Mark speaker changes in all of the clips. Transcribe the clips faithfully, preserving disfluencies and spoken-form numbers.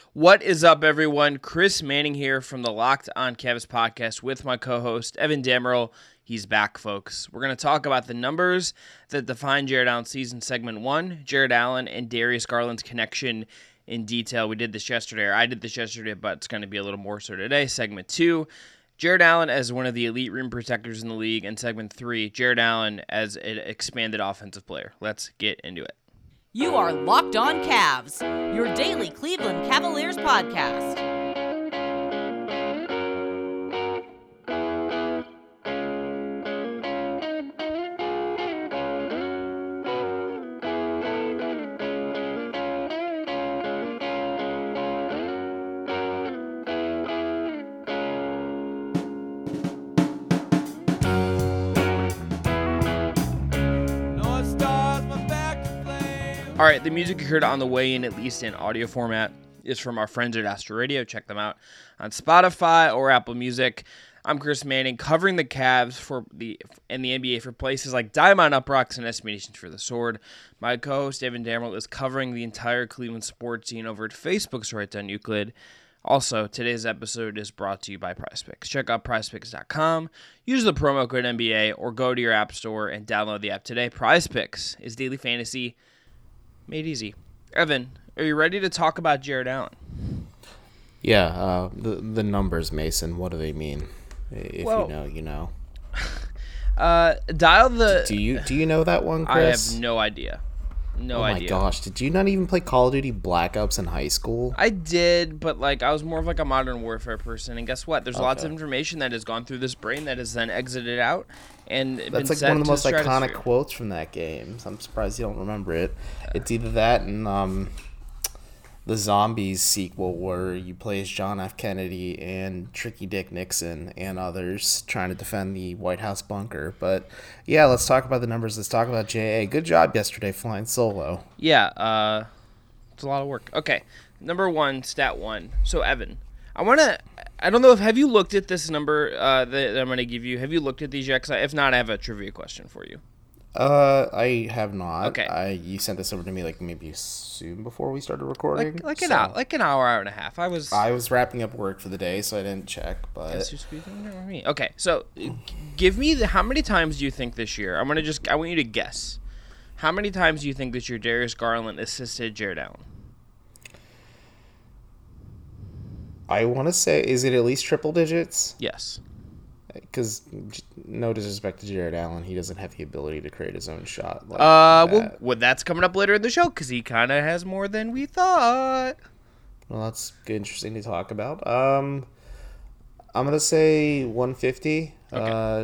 Speaker 1: What is up, everyone? Chris Manning here from the Locked On Cavs podcast with my co-host, Evan Dammerel. He's back, folks. We're going to talk about the numbers that define Jarrett Allen's season segment one, Jarrett Allen and Darius Garland's connection in detail. We did this yesterday, or I did this yesterday, but it's going to be a little more so today. Segment two, Jarrett Allen as one of the elite rim protectors in the league. And segment three, Jarrett Allen as an expanded offensive player. Let's get into it.
Speaker 2: You are Locked On Cavs, your daily Cleveland Cavaliers podcast.
Speaker 1: All right, the music you heard on the way in, at least in audio format, is from our friends at Astro Radio. Check them out on Spotify or Apple Music. I'm Chris Manning, covering the Cavs for the and the N B A for places like Diamond Up Rocks and S B Nations for the Sword. My co-host, Evan Dammerel, is covering the entire Cleveland sports scene over at Facebook's Right Down Euclid. Also, today's episode is brought to you by PrizePicks. Check out prize picks dot com, use the promo code N B A, or go to your app store and download the app today. PrizePicks is daily fantasy made easy. Evan, are you ready to talk about Jarrett Allen?
Speaker 3: Yeah, uh, the the numbers, Mason. What do they mean? If
Speaker 1: well,
Speaker 3: you know, you know.
Speaker 1: Uh, dial the.
Speaker 3: Do you do you know that one, Chris?
Speaker 1: I have no idea. No
Speaker 3: oh
Speaker 1: idea.
Speaker 3: Oh my gosh! Did you not even play Call of Duty Black Ops in high school?
Speaker 1: I did, but like I was more of like a Modern Warfare person. And guess what? There's
Speaker 3: okay.
Speaker 1: lots of information that has gone through this brain that has then exited out, and
Speaker 3: that's
Speaker 1: been
Speaker 3: like
Speaker 1: sent
Speaker 3: one of the most
Speaker 1: the
Speaker 3: iconic quotes from that game. So I'm surprised you don't remember it. It's either that and um, the Zombies sequel, where you play as John F. Kennedy and Tricky Dick Nixon and others trying to defend the White House bunker. But yeah, let's talk about the numbers. Let's talk about J A. Good job yesterday flying solo.
Speaker 1: Yeah, uh, it's a lot of work. Okay, number one, stat one. So Evan, I want to. I don't know if have you looked at this number uh, that I'm going to give you. Have you looked at these yet? 'Cause I, if not, I have a trivia question for you.
Speaker 3: Uh, I have not.
Speaker 1: Okay.
Speaker 3: I you sent this over to me like maybe soon before we started recording.
Speaker 1: Like, like an
Speaker 3: so
Speaker 1: hour, like an hour, hour and a half. I was.
Speaker 3: I was wrapping up work for the day, so I didn't check. But
Speaker 1: okay, so give me the how many times do you think this year? I'm gonna just. I want you to guess. How many times do you think this year Darius Garland assisted Jarrett Allen?
Speaker 3: I want to say, is it at least triple digits?
Speaker 1: Yes.
Speaker 3: Because no disrespect to Jarrett Allen, he doesn't have the ability to create his own shot. Like
Speaker 1: uh,
Speaker 3: that.
Speaker 1: well, well, that's coming up later in the show because he kind of has more than we thought.
Speaker 3: Well, that's interesting to talk about. Um, I'm gonna say one fifty.
Speaker 1: Okay.
Speaker 3: Uh,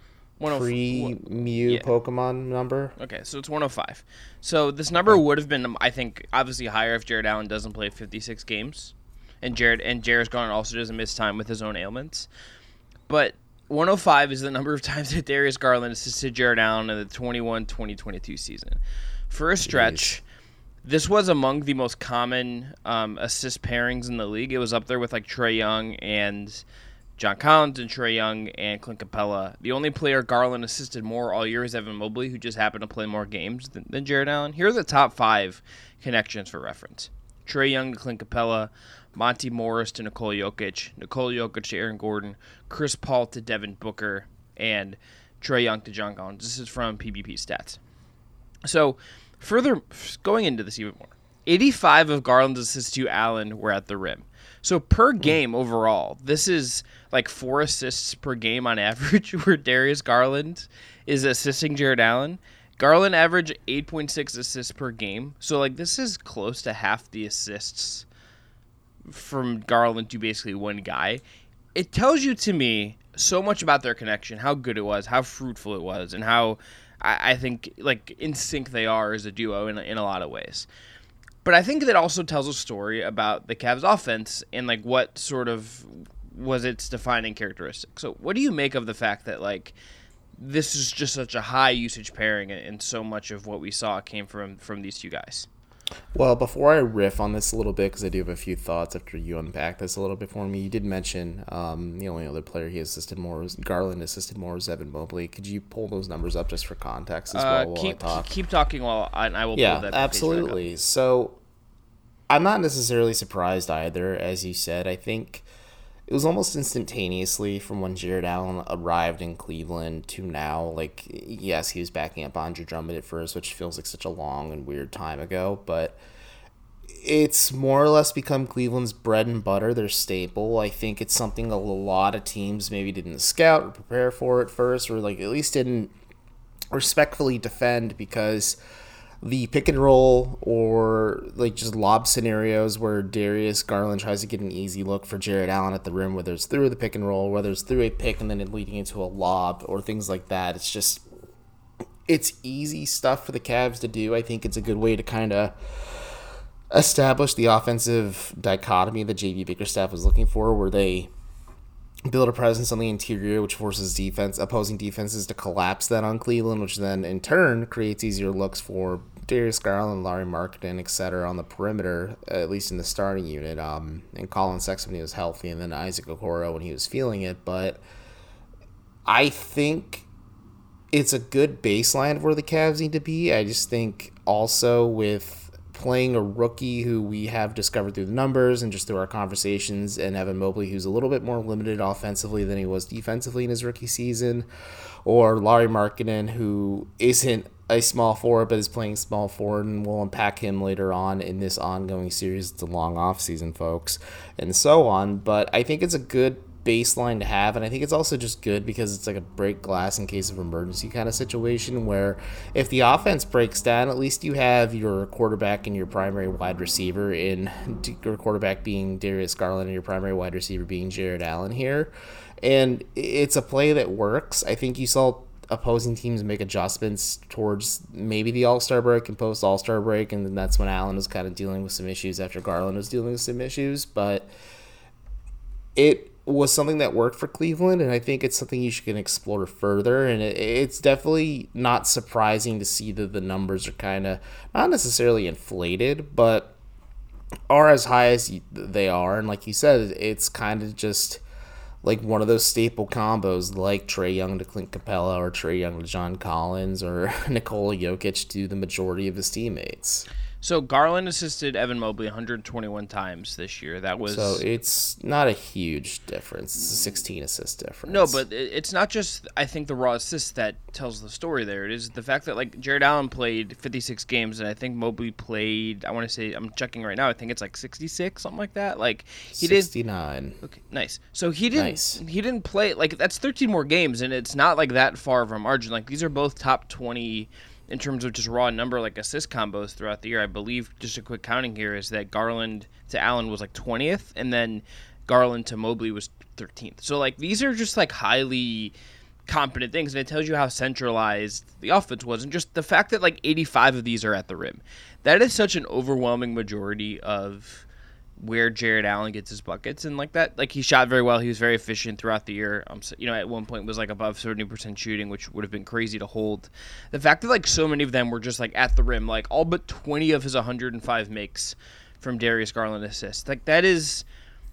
Speaker 3: pre Mew
Speaker 1: yeah.
Speaker 3: Pokemon number.
Speaker 1: Okay, so it's one oh five. So this number would have been, I think, obviously higher if Jarrett Allen doesn't play fifty-six games, and Jarrett and Jarrett's Garland also doesn't miss time with his own ailments, but one oh five is the number of times that Darius Garland assisted Jarrett Allen in the twenty-one twenty twenty-two season. For a stretch, Jeez. This was among the most common um, assist pairings in the league. It was up there with like Trae Young and John Collins and Trae Young and Clint Capella. The only player Garland assisted more all year is Evan Mobley, who just happened to play more games than, than Jarrett Allen. Here are the top five connections for reference. Trae Young to Clint Capella, Monty Morris to Nikola Jokic, Nikola Jokic to Aaron Gordon, Chris Paul to Devin Booker, and Trae Young to John Collins. This is from P B P Stats. So, further going into this even more, eighty-five of Garland's assists to Allen were at the rim. So, per game overall, this is like four assists per game on average where Darius Garland is assisting Jarrett Allen. Garland averaged eight point six assists per game. So, like, this is close to half the assists from Garland to basically one guy. It tells you to me so much about their connection, how good it was, how fruitful it was, and how I, I think like in sync they are as a duo in, in a lot of ways. But I think that also tells a story about the Cavs offense and like what sort of was its defining characteristic. So what do you make of the fact that like this is just such a high usage pairing and so much of what we saw came from from these two guys?
Speaker 3: Well, before I riff on this a little bit, because I do have a few thoughts after you unpack this a little bit for me, you did mention um, the only other player he assisted more was Garland assisted more was Evan Mobley. Could you pull those numbers up just for context as well
Speaker 1: uh,
Speaker 3: while
Speaker 1: keep,
Speaker 3: I talk?
Speaker 1: Keep talking while I, I will
Speaker 3: yeah,
Speaker 1: pull that.
Speaker 3: absolutely. So I'm not necessarily surprised either, as you said. I think it was almost instantaneously from when Jared Allen arrived in Cleveland to now. Like, yes, he was backing up Andre Drummond at first, which feels like such a long and weird time ago, but it's more or less become Cleveland's bread and butter, their staple. I think it's something a lot of teams maybe didn't scout or prepare for at first, or like at least didn't respectfully defend, because the pick and roll or like just lob scenarios where Darius Garland tries to get an easy look for Jared Allen at the rim, whether it's through the pick and roll, whether it's through a pick and then it leading into a lob or things like that. It's just, it's easy stuff for the Cavs to do. I think it's a good way to kind of establish the offensive dichotomy that J B Bickerstaff was looking for, where they build a presence on the interior, which forces defense, opposing defenses to collapse that on Cleveland, which then in turn creates easier looks for Darius Garland, Larry Marketing, et cetera on the perimeter, at least in the starting unit. Um, and Colin Sexton when he was healthy, and then Isaac Okoro when he was feeling it. But I think it's a good baseline of where the Cavs need to be. I just think also with playing a rookie who we have discovered through the numbers and just through our conversations, and Evan Mobley, who's a little bit more limited offensively than he was defensively in his rookie season, or Larry Markkinen, who isn't a small forward but is playing small forward, and we'll unpack him later on in this ongoing series. It's a long off season, folks, and so on. But I think it's a good baseline to have, and I think it's also just good because it's like a break glass in case of emergency kind of situation, where if the offense breaks down, at least you have your quarterback and your primary wide receiver in your quarterback being Darius Garland and your primary wide receiver being Jared Allen here, and it's a play that works. I think you saw opposing teams make adjustments towards maybe the All-Star break and post All-Star break, and then that's when Allen was kind of dealing with some issues after Garland was dealing with some issues, but it was something that worked for Cleveland, and I think it's something you should explore further. And it, it's definitely not surprising to see that the numbers are kind of not necessarily inflated, but are as high as you, they are. And like you said, it's kind of just like one of those staple combos, like Trae Young to Clint Capella or Trae Young to John Collins or Nikola Jokic to the majority of his teammates.
Speaker 1: So Garland assisted Evan Mobley one hundred twenty-one times this year. That was
Speaker 3: so it's not a huge difference. It's a sixteen assist difference.
Speaker 1: No, but it's not just I think the raw assists that tells the story there. It is the fact that like Jared Allen played fifty-six games, and I think Mobley played. I want to say I'm checking right now. I think it's like sixty-six, something like that. Like he did
Speaker 3: sixty-nine.
Speaker 1: Okay, nice. So he didn't.
Speaker 3: Nice.
Speaker 1: He didn't play like that's thirteen more games, and it's not like that far of a margin. Like these are both top twenty. In terms of just raw number, like assist combos throughout the year. I believe, just a quick counting here, is that Garland to Allen was like twentieth, and then Garland to Mobley was thirteenth. So, like, these are just, like, highly competent things, and it tells you how centralized the offense was. And just the fact that, like, eighty-five of these are at the rim. That is such an overwhelming majority of where Jared Allen gets his buckets, and like that, like he shot very well. He was very efficient throughout the year. Um, so, you know, at one point was like above seventy percent shooting, which would have been crazy to hold. The fact that like so many of them were just like at the rim, like all but twenty of his one hundred five makes from Darius Garland assists, like that is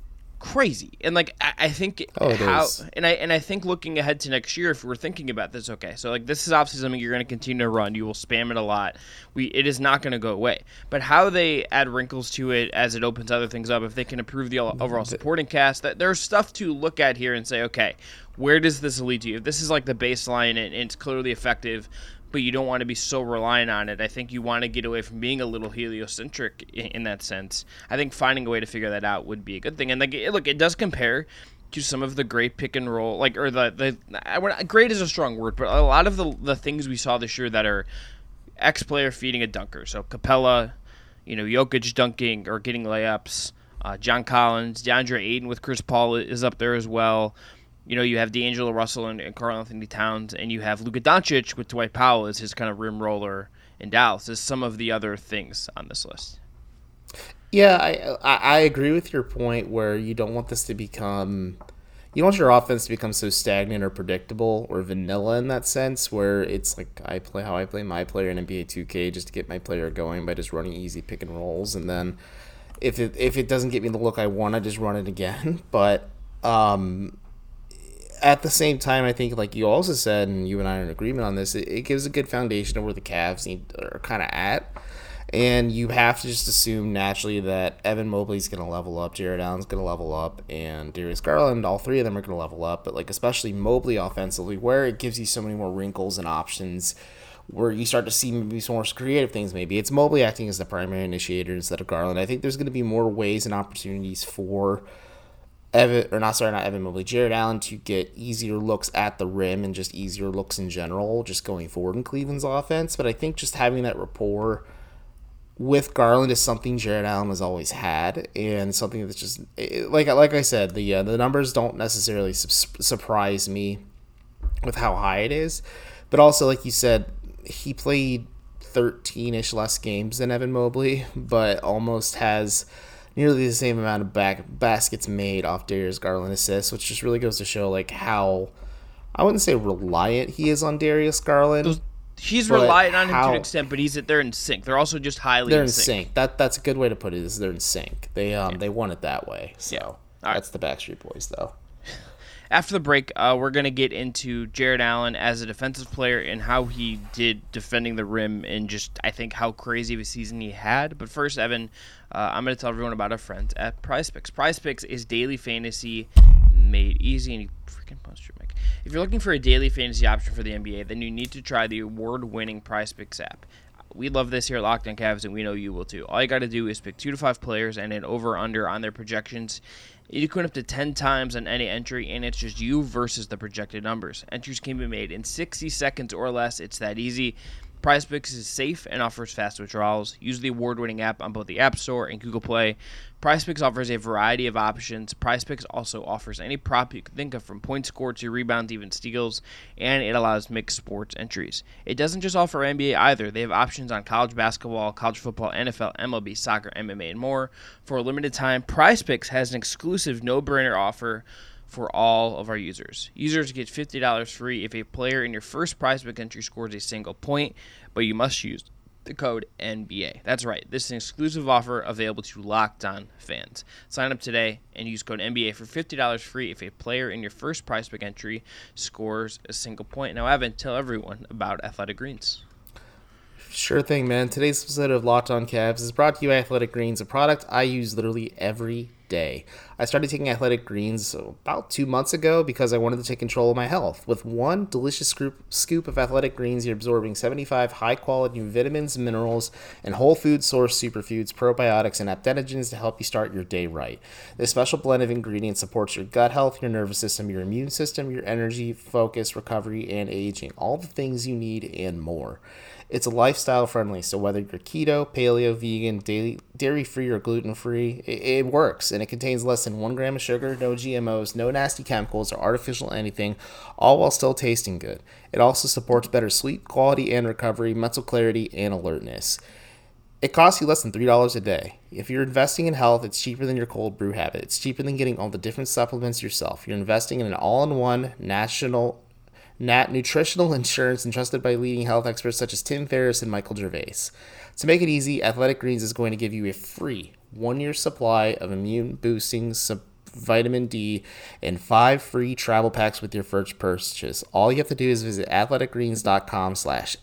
Speaker 1: crazy. And like I, I think
Speaker 3: oh,
Speaker 1: how
Speaker 3: is.
Speaker 1: and I and I think looking ahead to next year, if we're thinking about this, okay, so like this is obviously something you're going to continue to run. You will spam it a lot. We it is not going to go away. But how they add wrinkles to it as it opens other things up, if they can improve the overall supporting cast, that there's stuff to look at here and say, okay, where does this lead to? If this is like the baseline and, and it's clearly effective, but you don't want to be so reliant on it. I think you want to get away from being a little heliocentric in, in that sense. I think finding a way to figure that out would be a good thing. And like, look, it does compare to some of the great pick and roll, like, or the, the great is a strong word, but a lot of the, the things we saw this year that are ex-player feeding a dunker. So Capella, you know, Jokic dunking or getting layups, uh, John Collins, DeAndre Ayton with Chris Paul is up there as well. You know, you have D'Angelo Russell and, and Karl Anthony Towns, and you have Luka Doncic with Dwight Powell as his kind of rim roller in Dallas, as some of the other things on this list.
Speaker 3: Yeah, I, I I agree with your point where you don't want this to become, you don't want your offense to become so stagnant or predictable or vanilla in that sense, where it's like I play how I play my player in N B A two K just to get my player going by just running easy pick and rolls, and then if it if it doesn't get me the look I want, I just run it again. But um. At the same time, I think, like you also said, and you and I are in agreement on this, it, it gives a good foundation of where the Cavs need are kind of at. And you have to just assume naturally that Evan Mobley's going to level up, Jared Allen's going to level up, and Darius Garland, all three of them are going to level up. But like especially Mobley offensively, where it gives you so many more wrinkles and options, where you start to see maybe some more creative things. Maybe it's Mobley acting as the primary initiator instead of Garland. I think there's going to be more ways and opportunities for Evan, or not, sorry, not Evan Mobley, Jared Allen to get easier looks at the rim and just easier looks in general, just going forward in Cleveland's offense. But I think just having that rapport with Garland is something Jared Allen has always had, and something that's just like like I said, the uh, the numbers don't necessarily su- surprise me with how high it is, but also like you said, he played thirteen-ish less games than Evan Mobley, but almost has nearly the same amount of back baskets made off Darius Garland assists, which just really goes to show like how, I wouldn't say reliant he is on Darius Garland.
Speaker 1: Those- He's reliant on him
Speaker 3: how,
Speaker 1: to an extent, but he's they're in sync. They're also just highly
Speaker 3: they're
Speaker 1: in
Speaker 3: in
Speaker 1: sync.
Speaker 3: sync. That that's a good way to put it. Is they're in sync. They um
Speaker 1: yeah.
Speaker 3: they want it that way. So
Speaker 1: yeah.
Speaker 3: that's the Backstreet Boys though.
Speaker 1: After the break, uh, we're gonna get into Jared Allen as a defensive player and how he did defending the rim, and just I think how crazy of a season he had. But first, Evan, uh, I'm gonna tell everyone about our friends at PrizePicks. PrizePicks is daily fantasy made easy, and you freaking punched your mic. If you're looking for a daily fantasy option for the N B A, then you need to try the award-winning PrizePicks app. We love this here at Locked On Cavs, and we know you will too. All you got to do is pick two to five players and an over-under on their projections. You can win up to ten times on any entry, and it's just you versus the projected numbers. Entries can be made in sixty seconds or less. It's that easy. PrizePicks is safe and offers fast withdrawals. Use the award-winning app on both the App Store and Google Play. PrizePicks offers a variety of options. PrizePicks also offers any prop you can think of, from points scored to rebounds, even steals, and it allows mixed sports entries. It doesn't just offer N B A either. They have options on college basketball, college football, N F L, M L B, soccer, M M A, and more. For a limited time, PrizePicks has an exclusive no-brainer offer for all of our users. Users get fifty dollars free if a player in your first PrizePicks entry scores a single point, but you must use the code N B A. That's right. This is an exclusive offer available to Locked On fans. Sign up today and use code N B A for fifty dollars free if a player in your first PrizePicks entry scores a single point. Now, Evan, tell everyone about Athletic Greens.
Speaker 3: Sure thing, man. Today's episode of Locked On Cavs is brought to you by Athletic Greens, a product I use literally every day. I started taking Athletic Greens about two months ago because I wanted to take control of my health. With one delicious scoop, scoop of Athletic Greens, you're absorbing seventy-five high-quality vitamins, minerals, and whole food source superfoods, probiotics, and adaptogens to help you start your day right. This special blend of ingredients supports your gut health, your nervous system, your immune system, your energy, focus, recovery, and aging. All the things you need and more. It's a lifestyle friendly, so whether you're keto, paleo, vegan, daily, dairy-free, or gluten-free, it, it works, and it contains less than one gram of sugar, no G M Os, no nasty chemicals or artificial anything, all while still tasting good. It also supports better sleep quality and recovery, mental clarity, and alertness. It costs you less than three dollars a day. If you're investing in health, it's cheaper than your cold brew habit. It's cheaper than getting all the different supplements yourself. You're investing in an all-in-one national Nat nutritional insurance entrusted by leading health experts such as Tim Ferriss and Michael Gervais. To make it easy, Athletic Greens is going to give you a free one-year supply of immune-boosting sub- vitamin D and five free travel packs with your first purchase. All you have to do is visit athleticgreens.com slash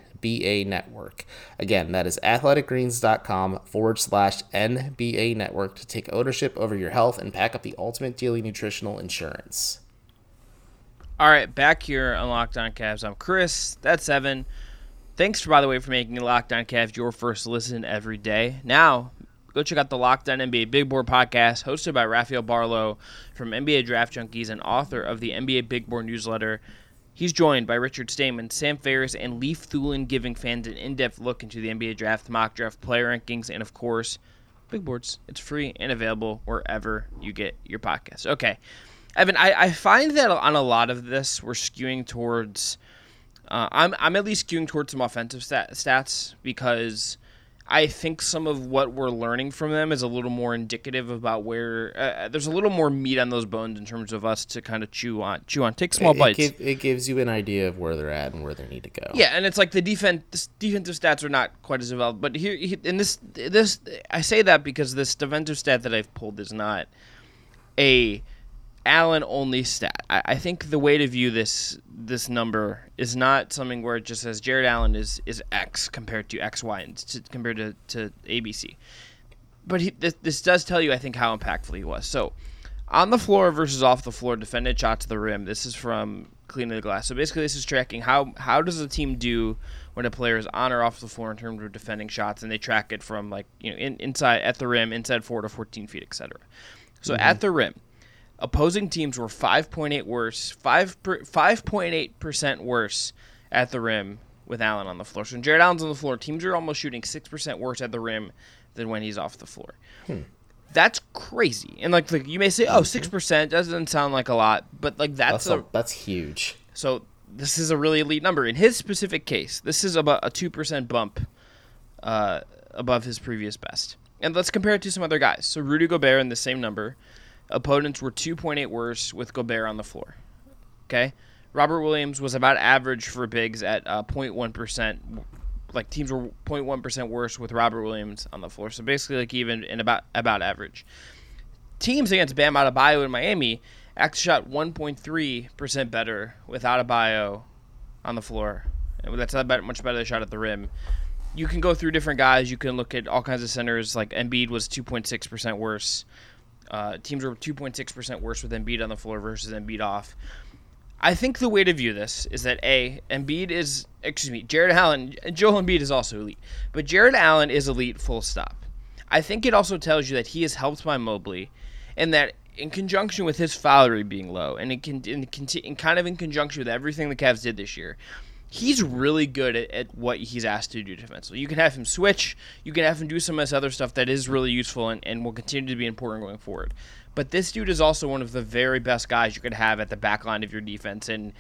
Speaker 3: NBA network. Again, that is athleticgreens.com forward slash NBA network to take ownership over your health and pack up the ultimate daily nutritional insurance.
Speaker 1: All right, back here on Locked On Cavs. I'm Chris. That's Evan. Thanks, by the way, for making Locked On Cavs your first listen every day. Now, go check out the Locked On N B A Big Board podcast, hosted by Rafael Barlow from N B A Draft Junkies and author of the N B A Big Board newsletter. He's joined by Richard Stamen, Sam Ferris, and Leif Thulin, giving fans an in-depth look into the N B A Draft, mock draft, player rankings, and, of course, Big Boards. It's free and available wherever you get your podcasts. Okay. Evan, I, I find that on a lot of this, we're skewing towards uh, – I'm I'm at least skewing towards some offensive stat, stats because I think some of what we're learning from them is a little more indicative about where uh, – there's a little more meat on those bones in terms of us to kind of chew on. Chew on. Take small
Speaker 3: it,
Speaker 1: bites.
Speaker 3: It, give, it gives you an idea of where they're at and where they need to go.
Speaker 1: Yeah, and it's like the defense defensive stats are not quite as developed. But here – in this – this I say that because this defensive stat that I've pulled is not a – Allen only stat. I, I think the way to view this this number is not something where it just says Jared Allen is, is X compared to X, Y, and to, compared to, to A B C. But he, this, this does tell you, I think, how impactful he was. So, on the floor versus off the floor, defended shot to the rim. This is from Cleaning the Glass. So basically, this is tracking how how does a team do when a player is on or off the floor in terms of defending shots, and they track it from like you know in, inside at the rim, inside four to fourteen feet, et cetera. So mm-hmm. at the rim, opposing teams were five point eight worse, five five point eight percent worse at the rim with Allen on the floor. So when Jared Allen's on the floor, teams are almost shooting six percent worse at the rim than when he's off the floor. Hmm. That's crazy. And like, like you may say, oh, six percent doesn't sound like a lot, but like that's
Speaker 3: that's,
Speaker 1: a,
Speaker 3: a, that's huge.
Speaker 1: So this is a really elite number. In his specific case, this is about a two percent bump uh, above his previous best. And let's compare it to some other guys. So Rudy Gobert in the same number. Opponents were two point eight worse with Gobert on the floor. Okay? Robert Williams was about average for bigs at uh, zero point one percent. Like teams were zero point one percent worse with Robert Williams on the floor. So basically like even in about about average. Teams against Bam Adebayo in Miami actually shot one point three percent better with Adebayo on the floor. And that's not much better than shot at the rim. You can go through different guys. You can look at all kinds of centers. Like Embiid was two point six percent worse. Uh, teams were two point six percent worse with Embiid on the floor versus Embiid off. I think the way to view this is that A, Embiid is, excuse me, Jared Allen, Joel Embiid is also elite, but Jared Allen is elite full stop. I think it also tells you that he is helped by Mobley, and that in conjunction with his foul rate being low, and in, in, in kind of in conjunction with everything the Cavs did this year, he's really good at, at what he's asked to do defensively. You can have him switch, you can have him do some of this other stuff that is really useful and, and will continue to be important going forward. But this dude is also one of the very best guys you could have at the back line of your defense. And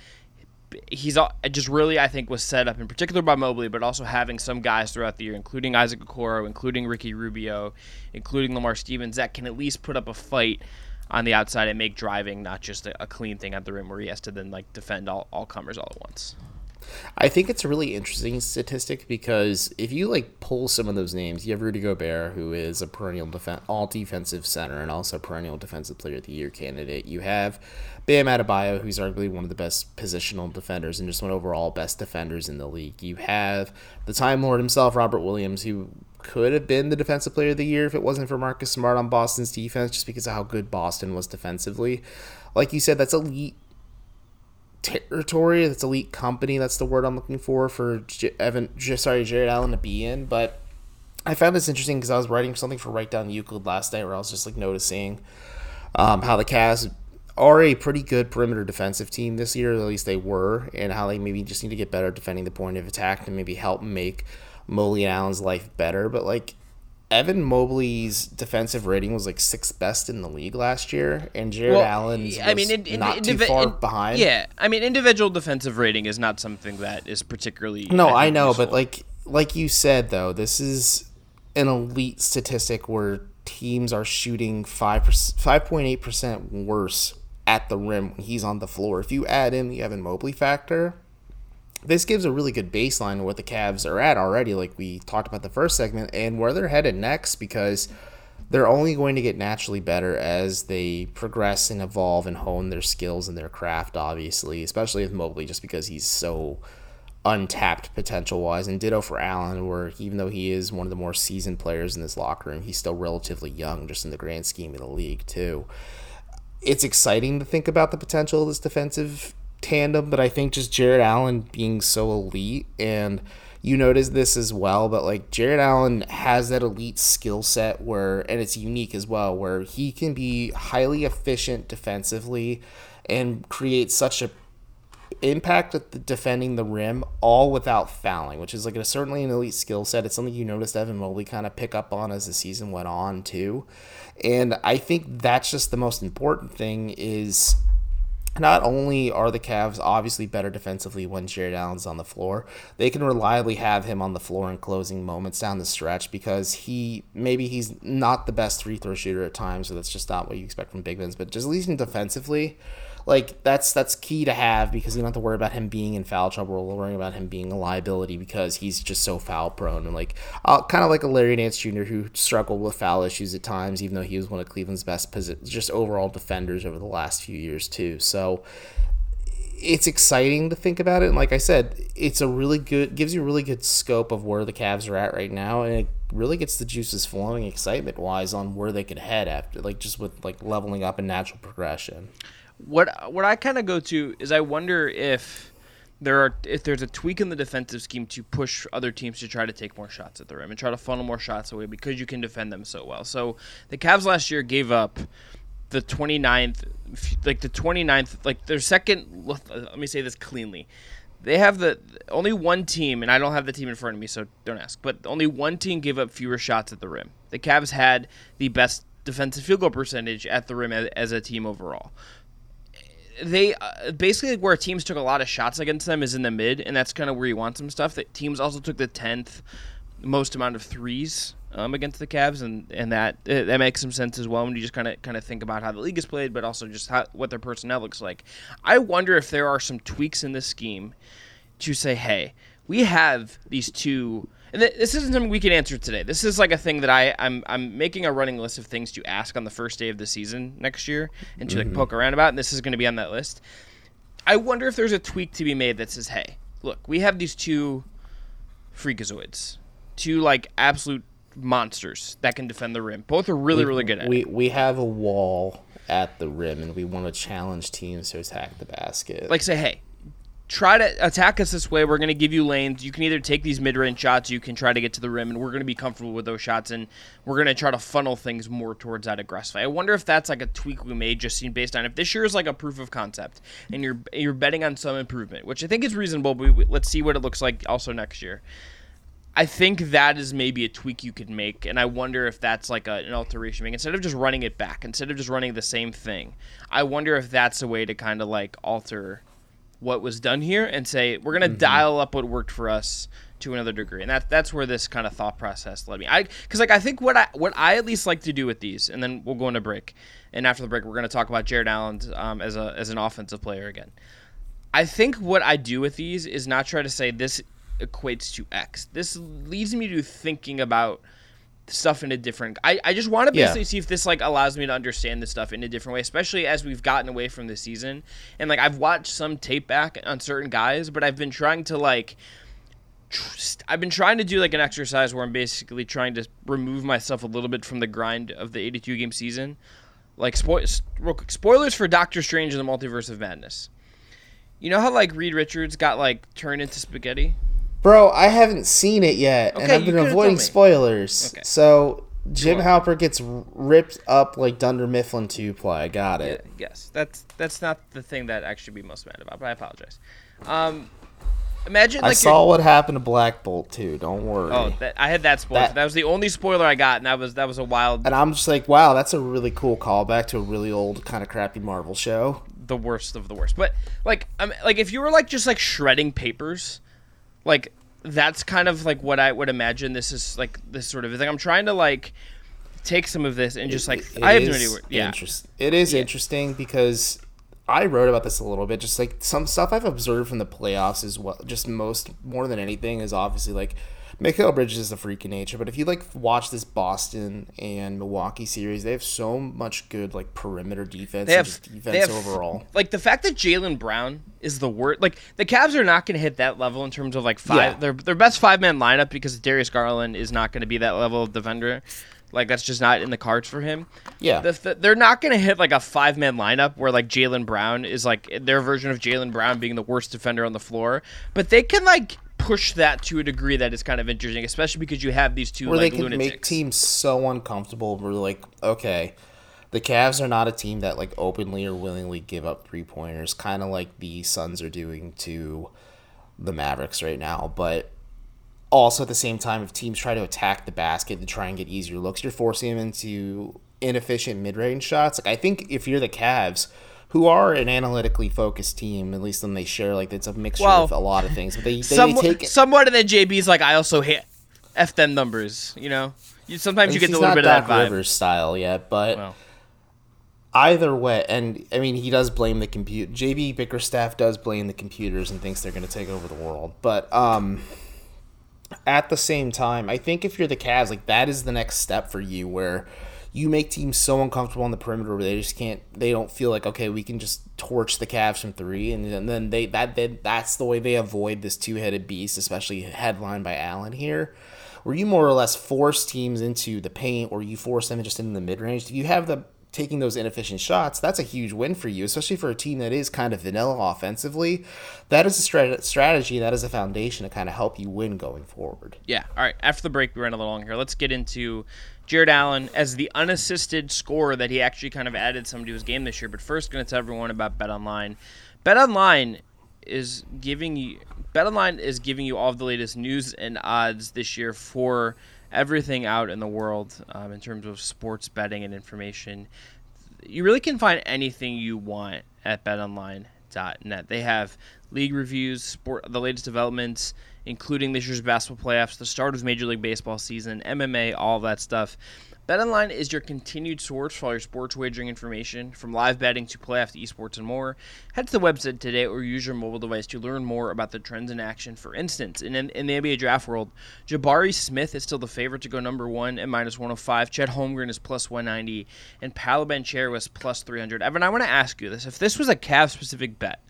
Speaker 1: he's just really, I think, was set up in particular by Mobley, but also having some guys throughout the year, including Isaac Okoro, including Ricky Rubio, including Lamar Stevens, that can at least put up a fight on the outside and make driving not just a, a clean thing at the rim where he has to then like defend all, all comers all at once.
Speaker 3: I think it's a really interesting statistic because if you like pull some of those names, you have Rudy Gobert, who is a perennial defen- all defensive center and also a perennial defensive player of the year candidate. You have Bam Adebayo, who's arguably one of the best positional defenders and just one of overall best defenders in the league. You have the Time Lord himself, Robert Williams, who could have been the defensive player of the year if it wasn't for Marcus Smart on Boston's defense, just because of how good Boston was defensively. Like you said, that's elite territory, that's elite company. That's the word I'm looking for for J- Evan. J- sorry, Jared Allen to be in. But I found this interesting because I was writing something for Write Down Euclid last night, where I was just like noticing um, how the Cavs are a pretty good perimeter defensive team this year, at least they were, and how they maybe just need to get better defending the point of attack and maybe help make Mobley and Allen's life better. But like Evan Mobley's defensive rating was like sixth best in the league last year, and Jared well, Allen's was I mean, in, in, not in, too in, far in, behind.
Speaker 1: Yeah, I mean, individual defensive rating is not something that is particularly.
Speaker 3: No, I, I know, useful. But like like you said though, this is an elite statistic where teams are shooting five five point eight percent worse at the rim when he's on the floor. If you add in the Evan Mobley factor, this gives a really good baseline of what the Cavs are at already, like we talked about the first segment, and where they're headed next, because they're only going to get naturally better as they progress and evolve and hone their skills and their craft, obviously, especially with Mobley, just because he's so untapped potential-wise, and ditto for Allen, where even though he is one of the more seasoned players in this locker room, he's still relatively young just in the grand scheme of the league, too. It's exciting to think about the potential of this defensive tandem, but I think just Jared Allen being so elite, and you notice this as well, but like Jared Allen has that elite skill set where, and it's unique as well, where he can be highly efficient defensively and create such a impact at the defending the rim, all without fouling, which is like a, certainly an elite skill set. It's something you noticed Evan Mobley kind of pick up on as the season went on too, and I think that's just the most important thing is not only are the Cavs obviously better defensively when Jared Allen's on the floor, they can reliably have him on the floor in closing moments down the stretch because he maybe he's not the best free throw shooter at times, so that's just not what you expect from big men, but just at least defensively, like that's that's key to have because you don't have to worry about him being in foul trouble or worrying about him being a liability because he's just so foul prone and like uh, kind of like a Larry Nance Junior who struggled with foul issues at times, even though he was one of Cleveland's best posi- just overall defenders over the last few years too. So it's exciting to think about it, and like I said, it's a really good gives you a really good scope of where the Cavs are at right now, and it really gets the juices flowing excitement wise on where they could head after, like just with like leveling up and natural progression.
Speaker 1: What what I kind of go to is I wonder if there are if there's a tweak in the defensive scheme to push other teams to try to take more shots at the rim and try to funnel more shots away because you can defend them so well. So the Cavs last year gave up the twenty-ninth, like the twenty-ninth, like their second. Let me say this cleanly. They have the only one team, and I don't have the team in front of me, so don't ask. But only one team gave up fewer shots at the rim. The Cavs had the best defensive field goal percentage at the rim as, as a team overall. They uh, basically where teams took a lot of shots against them is in the mid, and that's kind of where you want some stuff. That teams also took the tenth most amount of threes um, against the Cavs, and and that uh, that makes some sense as well when you just kind of kind of think about how the league is played, but also just how, what their personnel looks like. I wonder if there are some tweaks in this scheme to say, hey, we have these two. And this isn't something we can answer today. This is like a thing that I, I'm I'm making a running list of things to ask on the first day of the season next year and to mm-hmm. like poke around about, and this is going to be on that list. I wonder if there's a tweak to be made that says, hey, look, we have these two freakazoids, two like absolute monsters that can defend the rim. Both are really,
Speaker 3: we,
Speaker 1: really good at
Speaker 3: we,
Speaker 1: it.
Speaker 3: We have a wall at the rim, and we want to challenge teams to attack the basket.
Speaker 1: Like say, hey, try to attack us this way. We're going to give you lanes. You can either take these mid-range shots, you can try to get to the rim, and we're going to be comfortable with those shots, and we're going to try to funnel things more towards that aggressive. I wonder if that's like a tweak we made just seen based on if this year is like a proof of concept, and you're you're betting on some improvement, which I think is reasonable, but we, let's see what it looks like also next year. I think that is maybe a tweak you could make, and I wonder if that's like a, an alteration. Like instead of just running it back, instead of just running the same thing, I wonder if that's a way to kind of like alter what was done here and say we're going to mm-hmm. dial up what worked for us to another degree, and that that's where this kind of thought process led me. I because like I think what I what I at least like to do with these, and then we'll go into break, and after the break we're going to talk about Jared Allen um, as a as an offensive player again. I think what I do with these is not try to say this equates to X. This leads me to thinking about stuff in a different I, I just want to basically yeah. see if this like allows me to understand this stuff in a different way, especially as we've gotten away from the season. And like I've watched some tape back on certain guys, but I've been trying to like tr- I've been trying to do like an exercise where I'm basically trying to remove myself a little bit from the grind of the eighty-two game season. Like spo- real quick, spoilers for Doctor Strange and the Multiverse of Madness. You know how like Reed Richards got like turned into spaghetti?
Speaker 3: Bro, I haven't seen it yet,
Speaker 1: okay,
Speaker 3: and I've been avoiding spoilers. Okay. So Jim Halper gets ripped up like Dunder Mifflin two play. I got it.
Speaker 1: Yeah, yes, that's that's not the thing that I should be most mad about, but I apologize. Um, imagine like
Speaker 3: I saw what happened to Black Bolt too. Don't worry.
Speaker 1: Oh, that, I had that spoiler. That, that was the only spoiler I got, and that was that was a wild.
Speaker 3: And I'm just like, wow, that's a really cool callback to a really old kind of crappy Marvel show.
Speaker 1: The worst of the worst. But like, I'm like if you were like just like shredding papers. Like, that's kind of like what I would imagine this is like this sort of thing. I'm trying to like take some of this and just like,
Speaker 3: it, it
Speaker 1: I have no idea where, yeah.
Speaker 3: Interest, it is yeah. interesting because I wrote about this a little bit. Just like some stuff I've observed from the playoffs is what just most, more than anything is obviously like Mikal Bridges is a freak of nature, but if you like watch this Boston and Milwaukee series, they have so much good like perimeter defense,
Speaker 1: they have,
Speaker 3: and just defense
Speaker 1: they have,
Speaker 3: overall.
Speaker 1: Like the fact that Jaylen Brown is the worst. Like the Cavs are not going to hit that level in terms of like five. Yeah. Their their best five man lineup because Darius Garland is not going to be that level of defender. Like that's just not in the cards for him.
Speaker 3: Yeah,
Speaker 1: the, the, they're not going to hit like a five man lineup where like Jaylen Brown is like their version of Jaylen Brown being the worst defender on the floor. But they can like push that to a degree that is kind of interesting, especially because you have these two
Speaker 3: where
Speaker 1: like
Speaker 3: they can
Speaker 1: lunatics.
Speaker 3: Make teams so uncomfortable. We're like, okay, the Cavs are not a team that like openly or willingly give up three pointers, kind of like the Suns are doing to the Mavericks right now. But also at the same time, if teams try to attack the basket to try and get easier looks, you're forcing them into inefficient mid-range shots. Like I think if you're the Cavs, who are an analytically focused team, at least when they share, like, it's a mixture
Speaker 1: Well,
Speaker 3: of a lot of things. But they, they,
Speaker 1: somewhat,
Speaker 3: they take it.
Speaker 1: somewhat, and then J B's like, I also hate F them numbers, you know? You, sometimes you get a little bit of that vibe.
Speaker 3: Rivers style yet, but
Speaker 1: Well.
Speaker 3: either way, and I mean, he does blame the compute. J B Bickerstaff does blame the computers and thinks they're going to take over the world. But um, at the same time, I think if you're the Cavs, like, that is the next step for you, where you make teams so uncomfortable on the perimeter where they just can't, they don't feel like, okay, we can just torch the Cavs from three, and, and then they that they, that's the way they avoid this two-headed beast, especially headlined by Allen here, where you more or less force teams into the paint, or you force them just into the mid-range. If you have the taking those inefficient shots, that's a huge win for you, especially for a team that is kind of vanilla offensively. That is a strat- strategy, that is a foundation to kind of help you win going forward.
Speaker 1: Yeah, all right. After the break, we ran a little long here. Let's get into Jarrett Allen as the unassisted scorer that he actually kind of added some to his game this year. But first, going to tell everyone about BetOnline. BetOnline is giving you BetOnline is giving you all of the latest news and odds this year for everything out in the world um, in terms of sports betting and information. You really can find anything you want at bet online dot net. They have league reviews, sport, the latest developments, including this year's basketball playoffs, the start of Major League Baseball season, M M A, all of that stuff. BetOnline is your continued source for all your sports wagering information, from live betting to playoff to esports and more. Head to the website today or use your mobile device to learn more about the trends in action. For instance, in, in the N B A draft world, Jabari Smith is still the favorite to go number one at minus one oh five. Chet Holmgren is plus one ninety, and Paolo Banchero is plus three hundred. Evan, I want to ask you this. If this was a Cavs-specific bet,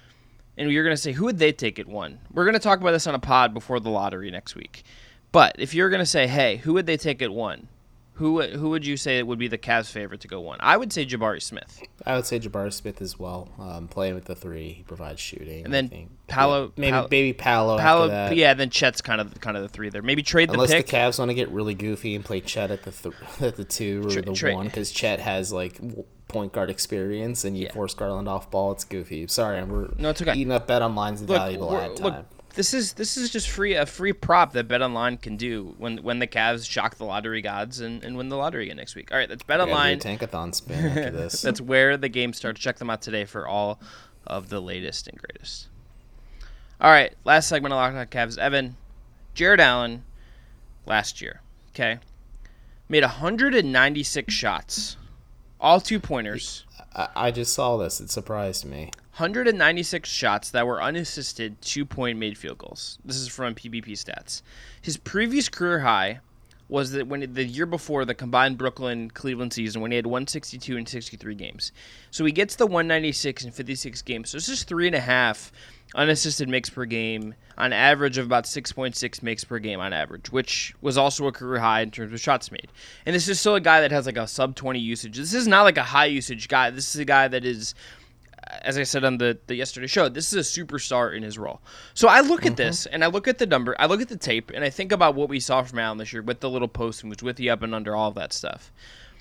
Speaker 1: and you're going to say, who would they take at one? We're going to talk about this on a pod before the lottery next week. But if you're going to say, hey, who would they take at one? Who who would you say would be the Cavs' favorite to go one? I would say Jabari Smith.
Speaker 3: I would say Jabari Smith as well. Um, playing with the three, he provides shooting.
Speaker 1: And then
Speaker 3: I think.
Speaker 1: Paolo,
Speaker 3: yeah, maybe
Speaker 1: Paolo,
Speaker 3: maybe Paolo.
Speaker 1: Paolo
Speaker 3: after that.
Speaker 1: Yeah, then Chet's kind of kind of the three there. Maybe trade the
Speaker 3: Unless
Speaker 1: pick.
Speaker 3: the Cavs want to get really goofy and play Chet at the th- at the two or
Speaker 1: Tra-
Speaker 3: the
Speaker 1: tra-
Speaker 3: one, because Chet has like point guard experience, and you
Speaker 1: Yeah.
Speaker 3: force Garland off ball. It's goofy. Sorry, we're
Speaker 1: No, it's okay.
Speaker 3: eating up BetOnline's
Speaker 1: Look,
Speaker 3: valuable
Speaker 1: we're-
Speaker 3: ad
Speaker 1: look,
Speaker 3: time.
Speaker 1: this is this is just free a free prop that BetOnline can do when when the Cavs shock the lottery gods and, and win the lottery again next week. All right, that's
Speaker 3: I gotta do a
Speaker 1: BetOnline.
Speaker 3: tankathon spin after this.
Speaker 1: That's where the game starts. Check them out today for all of the latest and greatest. All right, last segment of Locked On Cavs. Evan, Jarrett Allen, last year, okay, made one hundred ninety-six shots, all two-pointers.
Speaker 3: I, I just saw this. It surprised me.
Speaker 1: one hundred ninety-six shots that were unassisted, two-point made field goals. This is from P B P Stats. His previous career high was that when the year before the combined Brooklyn-Cleveland season, when he had one sixty-two in sixty-three games. So he gets the one ninety-six in fifty-six games. So this is three and a half unassisted makes per game, on average of about six point six makes per game on average, which was also a career high in terms of shots made. And this is still a guy that has like a sub twenty usage. This is not like a high usage guy. This is a guy that is, as I said on the, the yesterday show, this is a superstar in his role. So I look at this, and I look at the number, I look at the tape, and I think about what we saw from Allen this year with the little post moves, with the up and under, all of that stuff.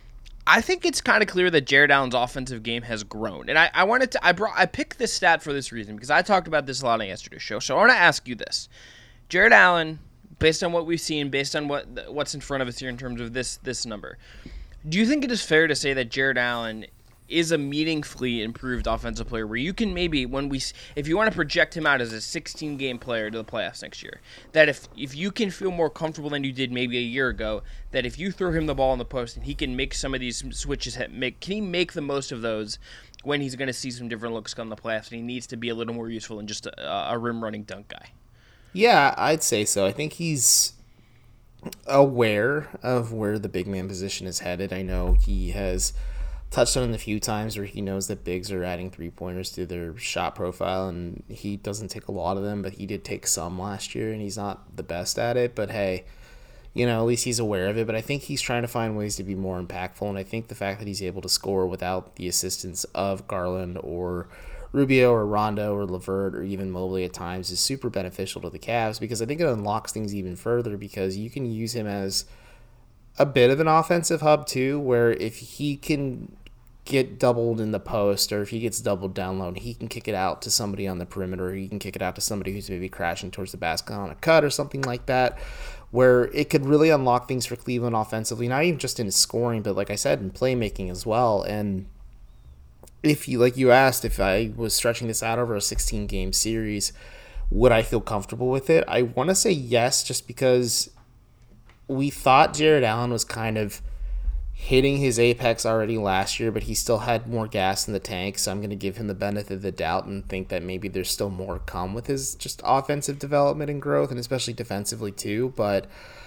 Speaker 1: I think it's kind of clear that Jarrett Allen's offensive game has grown. And I, I wanted to, I brought, I picked this stat for this reason, because I talked about this a lot on yesterday's show. So I want to ask you this. Jarrett Allen, based on what we've seen, based on what what's in front of us here in terms of this this number, do you think it is fair to say that Jarrett Allen is a meaningfully improved offensive player where you can maybe, when we, if you want to project him out as a sixteen-game player to the playoffs next year, that if if you can feel more comfortable than you did maybe a year ago, that if you throw him the ball in the post and he can make some of these switches, make can he make the most of those when he's going to see some different looks come the playoffs, and he needs to be a little more useful than just a, a rim-running dunk guy?
Speaker 3: Yeah, I'd say so. I think he's aware of where the big man position is headed. I know he has touched on it a few times where he knows that bigs are adding three-pointers to their shot profile, and he doesn't take a lot of them, but he did take some last year, and he's not the best at it. But hey, you know, at least he's aware of it. But I think he's trying to find ways to be more impactful, and I think the fact that he's able to score without the assistance of Garland or Rubio or Rondo or LeVert or even Mobley at times is super beneficial to the Cavs, because I think it unlocks things even further, because you can use him as a bit of an offensive hub too, where if he can get doubled in the post, or if he gets doubled down low, he can kick it out to somebody on the perimeter, or he can kick it out to somebody who's maybe crashing towards the basket on a cut or something like that, where it could really unlock things for Cleveland offensively, not even just in his scoring, but like I said, in playmaking as well. And if you like you asked if I was stretching this out over a sixteen game series, would I feel comfortable with it? I want to say yes, just because we thought Jared Allen was kind of hitting his apex already last year, but he still had more gas in the tank, so I'm going to give him the benefit of the doubt and think that maybe there's still more to come with his just offensive development and growth, and especially defensively too. But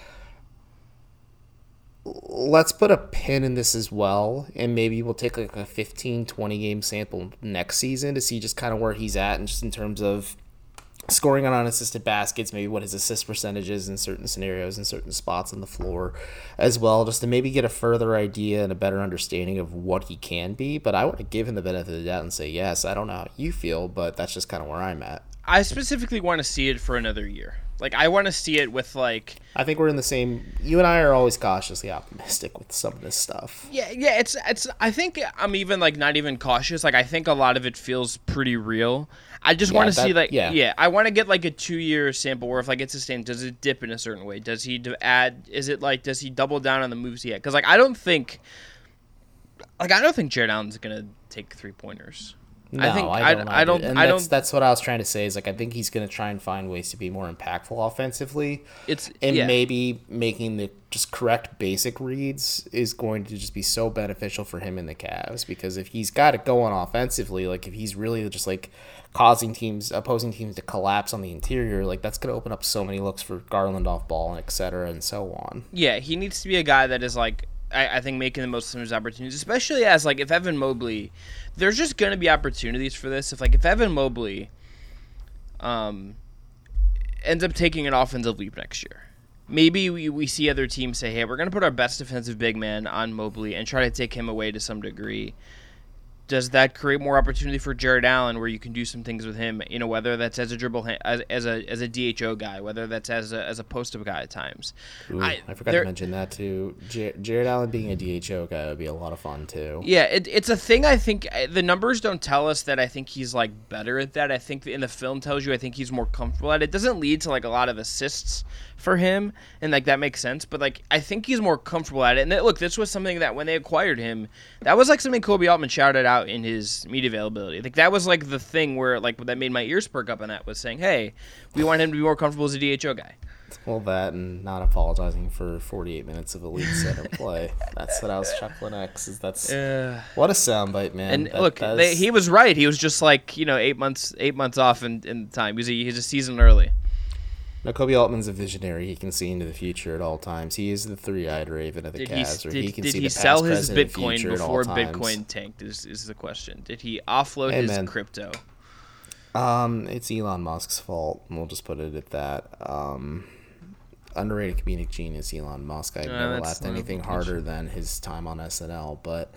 Speaker 3: let's put a pin in this as well, and maybe we'll take like a fifteen, twenty game sample next season to see just kind of where he's at, and just in terms of scoring on unassisted baskets, maybe what his assist percentage is in certain scenarios and certain spots on the floor as well, just to maybe get a further idea and a better understanding of what he can be. But I want to give him the benefit of the doubt and say, yes, I don't know how you feel, but that's just kind of where I'm at.
Speaker 1: I specifically want to see it for another year. Like, I want to see it with, like...
Speaker 3: I think we're in the same... You and I are always cautiously optimistic with some of this stuff.
Speaker 1: Yeah, yeah, it's... it's. I think I'm even, like, not even cautious. Like, I think a lot of it feels pretty real. I just
Speaker 3: Yeah,
Speaker 1: want to
Speaker 3: that-
Speaker 1: see, like...
Speaker 3: yeah.
Speaker 1: Yeah, I want to get, like, a two-year sample where if, like, it's sustained, does it dip in a certain way? Does he do- add... Is it, like, does he double down on the moves he had? Because, like, I don't think... Like, I don't think Jared Allen's going to take three-pointers.
Speaker 3: No,
Speaker 1: I think
Speaker 3: I don't.
Speaker 1: I, I don't.
Speaker 3: And
Speaker 1: I
Speaker 3: that's,
Speaker 1: don't.
Speaker 3: That's what I was trying to say. Is like I think he's going to try and find ways to be more impactful offensively.
Speaker 1: It's
Speaker 3: and
Speaker 1: yeah.
Speaker 3: maybe making the just correct basic reads is going to just be so beneficial for him in the Cavs, because if he's got it going offensively, like if he's really just like causing teams, opposing teams to collapse on the interior, like that's going to open up so many looks for Garland off ball and et cetera and so on.
Speaker 1: Yeah, he needs to be a guy that is like. I, I think making the most of his opportunities, especially as like if Evan Mobley, there's just going to be opportunities for this. If like if Evan Mobley, um, ends up taking an offensive leap next year, maybe we, we see other teams say, hey, we're going to put our best defensive big man on Mobley and try to take him away to some degree. Does that create more opportunity for Jared Allen, where you can do some things with him? You know, whether that's as a dribble, as, as a as a D H O guy, whether that's as a as a post up guy at times.
Speaker 3: Ooh, I, I forgot to mention that too. J- Jared Allen being a D H O guy would be a lot of fun too.
Speaker 1: Yeah, it, it's a thing. I think the numbers don't tell us that. I think he's like better at that. I think in the film tells you I think he's more comfortable at it. It doesn't lead to like a lot of assists for him, and like that makes sense. But like I think he's more comfortable at it. And that, look, this was something that when they acquired him, that was like something Kobe Altman shouted out in his media availability. Like that was like the thing where like that made my ears perk up, and that was saying, hey, we want him to be more comfortable as a D H O guy.
Speaker 3: Well, that and not apologizing for forty-eight minutes of elite center play. That's what I was chuckling at. 'Cause that's
Speaker 1: Uh,
Speaker 3: what a soundbite, man.
Speaker 1: and
Speaker 3: That-
Speaker 1: look,
Speaker 3: that's-
Speaker 1: they, he was right. He was just like you know eight months eight months off in, in time. He's a, he's a season early.
Speaker 3: No, Kobe Altman's a visionary. He can see into the future at all times. He is the three-eyed raven of the
Speaker 1: Did
Speaker 3: Cavs,
Speaker 1: he,
Speaker 3: where
Speaker 1: did,
Speaker 3: he can
Speaker 1: did
Speaker 3: see
Speaker 1: he
Speaker 3: the past,
Speaker 1: sell his
Speaker 3: present, and
Speaker 1: Bitcoin
Speaker 3: future at all
Speaker 1: before
Speaker 3: times.
Speaker 1: Bitcoin tanked? Is is the question? Did he offload
Speaker 3: Hey,
Speaker 1: his
Speaker 3: man.
Speaker 1: crypto?
Speaker 3: Um, it's Elon Musk's fault. and We'll just put it at that. Um, underrated comedic genius Elon Musk. I've
Speaker 1: Uh,
Speaker 3: never
Speaker 1: that's
Speaker 3: laughed
Speaker 1: not-
Speaker 3: anything harder than his time on S N L. But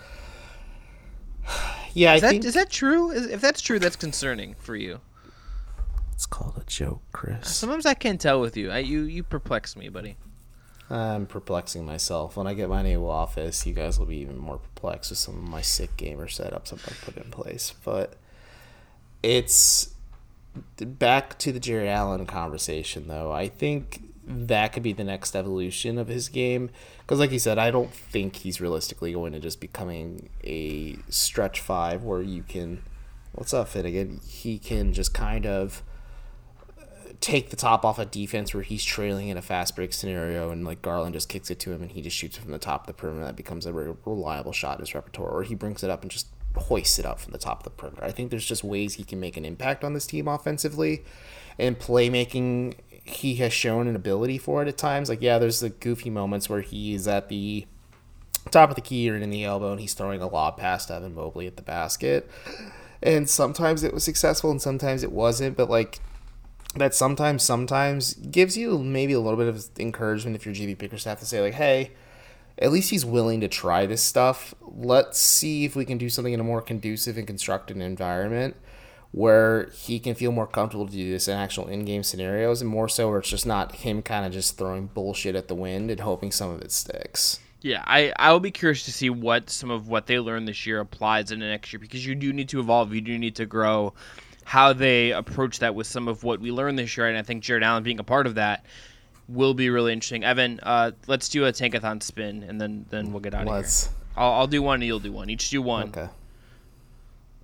Speaker 3: yeah,
Speaker 1: Is
Speaker 3: I
Speaker 1: that
Speaker 3: think
Speaker 1: is that true? Is, if that's true, that's concerning for you.
Speaker 3: it's called a joke, Chris.
Speaker 1: Sometimes I can't tell with you. I, you you perplex me, buddy.
Speaker 3: I'm perplexing myself. When I get my new office, you guys will be even more perplexed with some of my sick gamer setups I've put in place. But it's back to the Jared Allen conversation, though. I think that could be the next evolution of his game. Because, like you said, I don't think he's realistically going to just becoming a stretch five where you can. What's up, Finnegan? He can just kind of take the top off a defense where he's trailing in a fast break scenario and like Garland just kicks it to him and he just shoots it from the top of the perimeter. That becomes a very reliable shot in his repertoire, or he brings it up and just hoists it up from the top of the perimeter. I think there's just ways he can make an impact on this team offensively, and playmaking he has shown an ability for it at times. Like, yeah, there's the goofy moments where he's at the top of the key or in the elbow and he's throwing a lob past Evan Mobley at the basket. And sometimes it was successful and sometimes it wasn't, but like that sometimes, sometimes gives you maybe a little bit of encouragement if you're G V Bickerstaff to say like, hey, at least he's willing to try this stuff. Let's see if we can do something in a more conducive and constructive environment where he can feel more comfortable to do this in actual in-game scenarios, and more so where it's just not him kind of just throwing bullshit at the wind and hoping some of it sticks.
Speaker 1: Yeah, I, I will be curious to see what some of what they learned this year applies in the next year, because you do need to evolve, you do need to grow. How they approach that with some of what we learned this year, and I think Jared Allen being a part of that will be really interesting. Evan, uh, let's do a tankathon spin, and then, then we'll get out of
Speaker 3: Let's.
Speaker 1: here. I'll, I'll do one, and you'll do one. Each do one.
Speaker 3: Okay.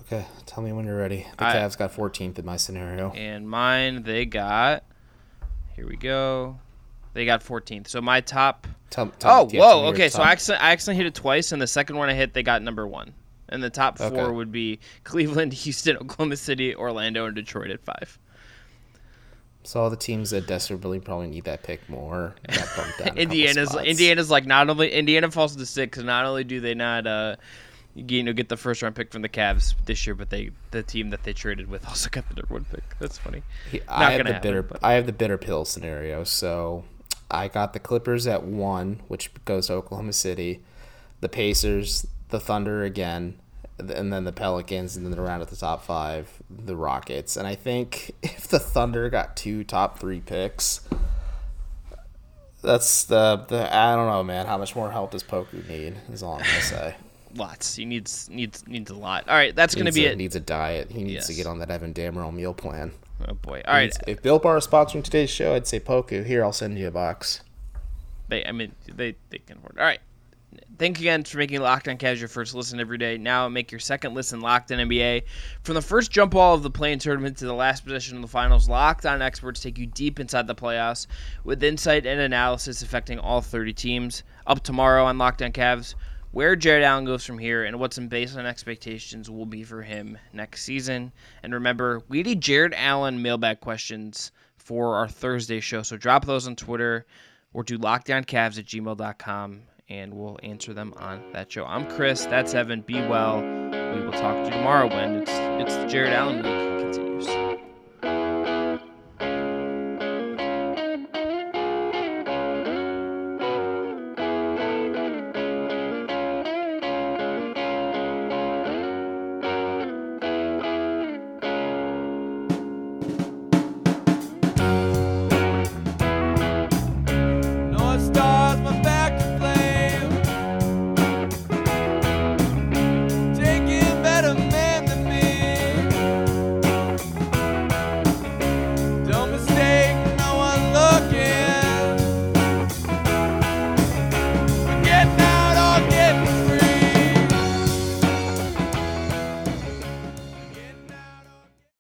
Speaker 3: Okay, tell me when you're ready. The
Speaker 1: I,
Speaker 3: Cavs got fourteenth in my scenario.
Speaker 1: And mine, they got. Here we go. They got fourteenth. So my top.
Speaker 3: Tell, tell
Speaker 1: oh,
Speaker 3: me, yeah, tell
Speaker 1: whoa.
Speaker 3: me
Speaker 1: Okay,
Speaker 3: your
Speaker 1: so
Speaker 3: top.
Speaker 1: I accidentally, I accidentally hit it twice, and the second one I hit, they got number one. And the top four
Speaker 3: Okay.
Speaker 1: would be Cleveland, Houston, Oklahoma City, Orlando, and Detroit at five.
Speaker 3: So all the teams that desperately probably need that pick more got bumped down. a couple
Speaker 1: Indiana's
Speaker 3: spots.
Speaker 1: Indiana's like not only Indiana falls to six because not only do they not uh you know get the first round pick from the Cavs this year, but they the team that they traded with also got the number one pick. That's funny.
Speaker 3: He-
Speaker 1: Not
Speaker 3: I have
Speaker 1: gonna
Speaker 3: the
Speaker 1: happen,
Speaker 3: bitter.
Speaker 1: but-
Speaker 3: I have the bitter pill scenario. So I got the Clippers at one, which goes to Oklahoma City, the Pacers, the Thunder again, and then the Pelicans, and then around at the top five, the Rockets. And I think if the Thunder got two top three picks, that's the the I don't know, man. How much more help does Poku need? Is all I'm gonna say.
Speaker 1: Lots. He needs needs needs a lot. All right, that's gonna
Speaker 3: Needs
Speaker 1: be
Speaker 3: a,
Speaker 1: it.
Speaker 3: Needs a diet. He needs to
Speaker 1: Yes.
Speaker 3: get on that Evan Dammerel meal plan.
Speaker 1: Oh boy. All right.
Speaker 3: Needs- If Built Bar is sponsoring today's show, I'd say Poku. Here, I'll send you a box.
Speaker 1: They I mean they they can afford. It. All right. Thank you again for making Locked On Cavs your first listen every day. Now make your second listen Locked On N B A. From the first jump ball of the play-in tournament to the last possession of the finals, Locked On experts take you deep inside the playoffs with insight and analysis affecting all thirty teams. Up tomorrow on Locked On Cavs, where Jared Allen goes from here and what some baseline expectations will be for him next season. And remember, we need Jared Allen mailbag questions for our Thursday show, so drop those on Twitter or to lockdowncavs at gmail dot com. And we'll answer them on that show. I'm Chris. That's Evan. Be well. We will talk to you tomorrow when it's it's the Jared Allen week.